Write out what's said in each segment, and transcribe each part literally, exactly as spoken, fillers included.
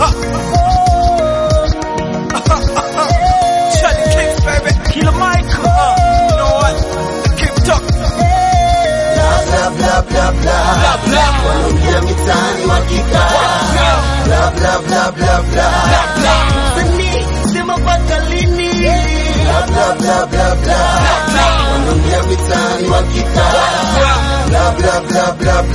Charlie Kings, baby. Killer Michael. Uh, you know what? Keep talking. Bla bla bla bla Blah, blah. wanaongea mitaani wakika bla bla bla bla bla Blah, blah. Sani sema mpaka lini bla bla bla bla bla wanaongea mitaani wakika bla bla bla bla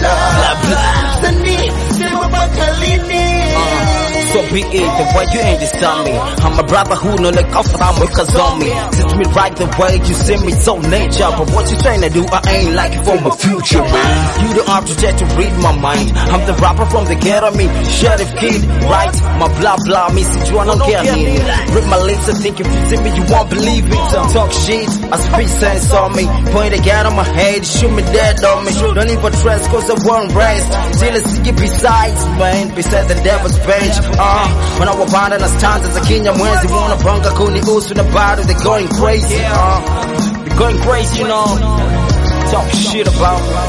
bla Sani sema mpaka lini. So be it, the way you understand me. I'm a brother who know like off I'm workers on me. Teach me right the way you see me, so nature. But what you trying to do, I ain't like it for my future, man. You the architect to read my mind. I'm the rapper from the ghetto, me sheriff kid, right? My blah blah, me since you wanna get me. Rip my lips and think if you see me, you won't believe it. Talk shit, I speak sense on me. Point a gun on my head, shoot me dead on me. Don't even trust cause I won't rest. Till I see you besides, man, beside the devil's bench. Uh, when I was born in the stands as a king, I'm when they wanna bunga kuni usu na bado, they're going crazy. Uh, they're going crazy, you know. Talk shit about me.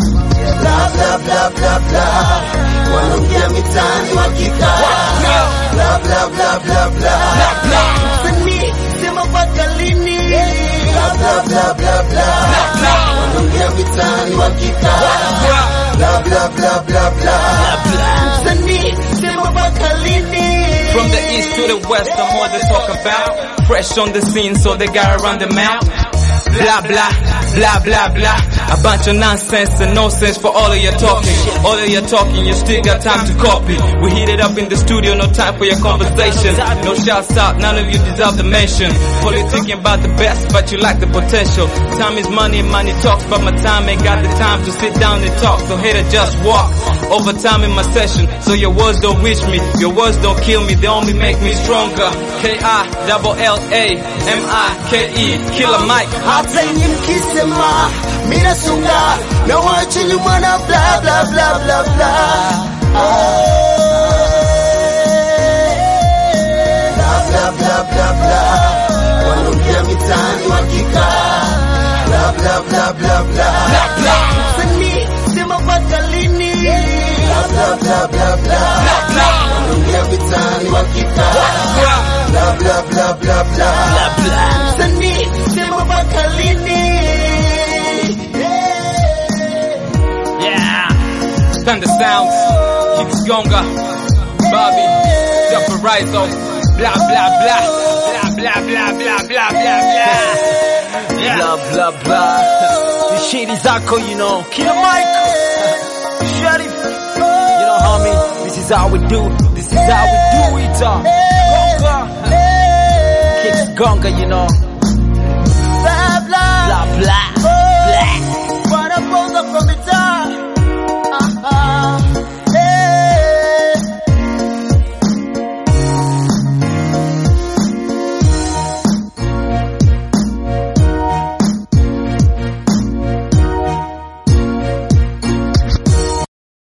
Bla bla bla bla bla wanaongea mitaani wakika bla bla bla bla bla Sani sema mpaka lini bla bla bla bla bla wanaongea mitaani wakika bla bla bla bla bla Sani sema mpaka lini. From the east to the west, I'm all they talk about. Fresh on the scene, so they gotta run them out. Blah, blah, blah, blah, blah. A bunch of nonsense and no sense for all of your talking. All of your talking, you still got time to copy. We heat it up in the studio, no time for your conversation. No shouts out, none of you deserve the mention. Politicking about the best, but you lack the potential. Time is money, money talks, but my time ain't got the time to sit down and talk. So hater, just walk. Over time in my session, so your words don't reach me. Your words don't kill me, they only make me stronger. K I double L A M I K E, Killer Mike. Hata yenye mkisema mina sunga na wache nyuma na bla bla bla bla bla bla bla bla bla wanaongea mitaani wakika bla bla bla bla bla Sani sema mpaka lini bla bla bla bla bla wanaongea mitaani wakika bla bla bla bla bla Sani sema mpaka lini. Yeah, Thunder Sounds, Kicks Gonga, Bobby, Jumper Rizzo, blah blah blah, blah blah blah blah blah blah blah. Yeah. Blah blah blah. This shit is Akko, you know. Killer Michael, Sheriff. You know, homie, this is how we do. This is how we do it. Uh. Gonga, Kicks Gonga, you know.